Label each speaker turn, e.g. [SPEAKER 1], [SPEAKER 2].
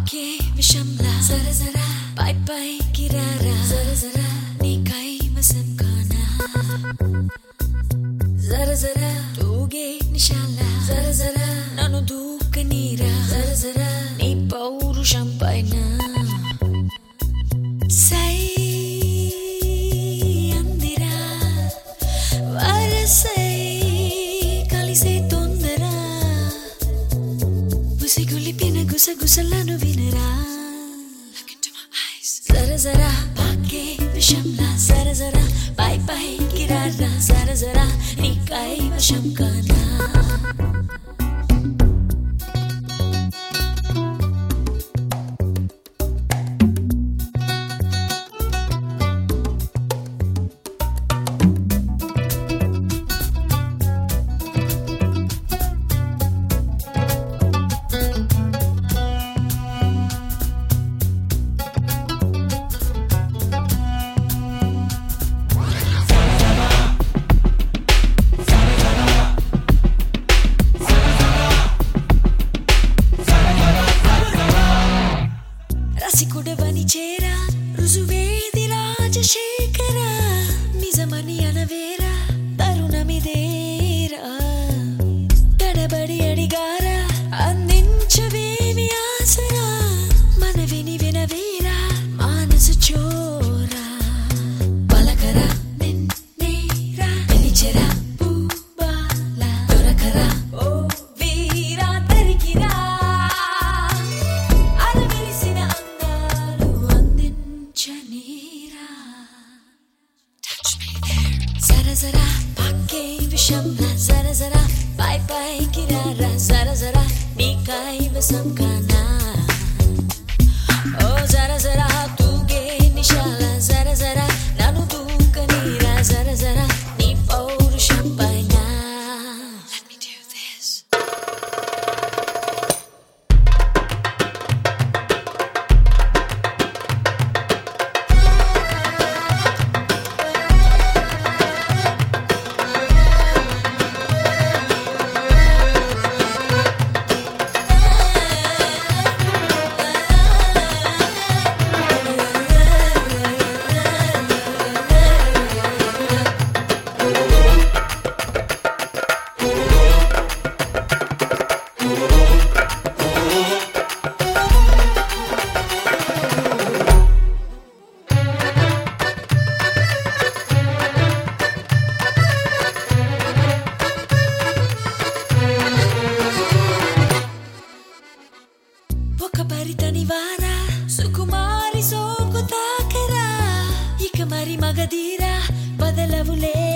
[SPEAKER 1] పాకే విషంలా జరా జరా పై పైకి రారా జరా జరా నీ కైవసం కానా జరా జరా తూగే నిశాలా జరా జరా నన్ను దూకనీరా జరా జరా నీ పౌరుషం పైన సై అందిరా వరసై కలిసే తొందర ఉసిగొలిపిన గుసగుసలను వినరా జరా జరా పాకే విషంలా జరా జరా పై పైకి రారా జరా జరా నీ కైవశం కానా రసికుడవని చేరా రుజువేది రాజశేఖరా నిజమని అనవేరా తరుణమిదేరా తడబడి అడిగారా అందించవేమి ఆసరా మనవిని వినవేరా మానసు చోరా పలకరా నిన్నేరా పిలిచెరా పూబాల దొరకరా ఓ వీరా దరికిరా జరా జరా పాకే విషంలా జరా జరా పై పైకి రారా జరా జరా నీ కైవసం కానా ఓ జరా జరా తూగే నిశాలా జరా జరా నన్ను దూకనీరా జరా జరా నీ పౌరుషం పైన Let me do this. ఒక పరితని వారా సుకుమారి సోకు తాకరా ఇక మరి మగధీరా బదలవులే